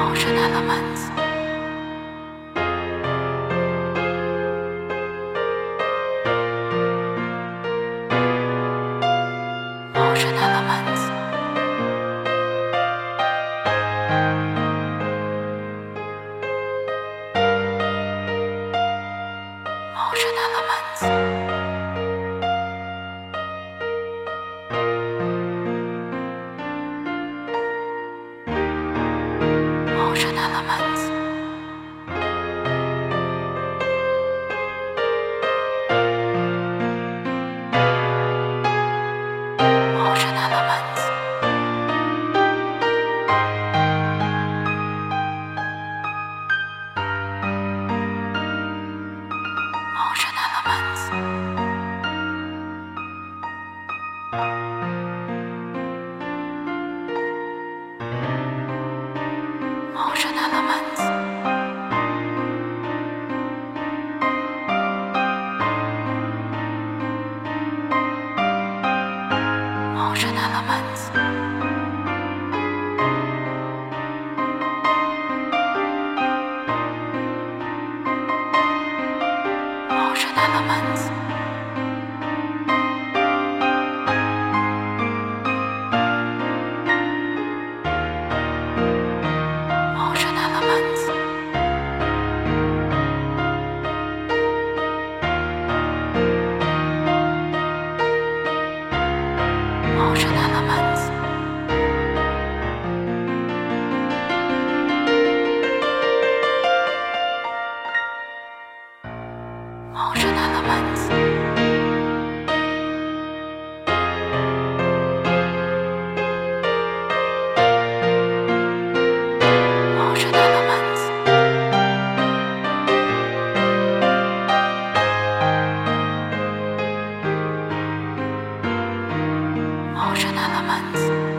Emotion elements. Emotion elements. Emotion elements. Emotion elements. Emotion elements. Emotion elements. Emotion elements. Emotion elements. Emotion elements. Emotion elements. Emotion elements. Emotion elements. Emotion elements. Emotion elements.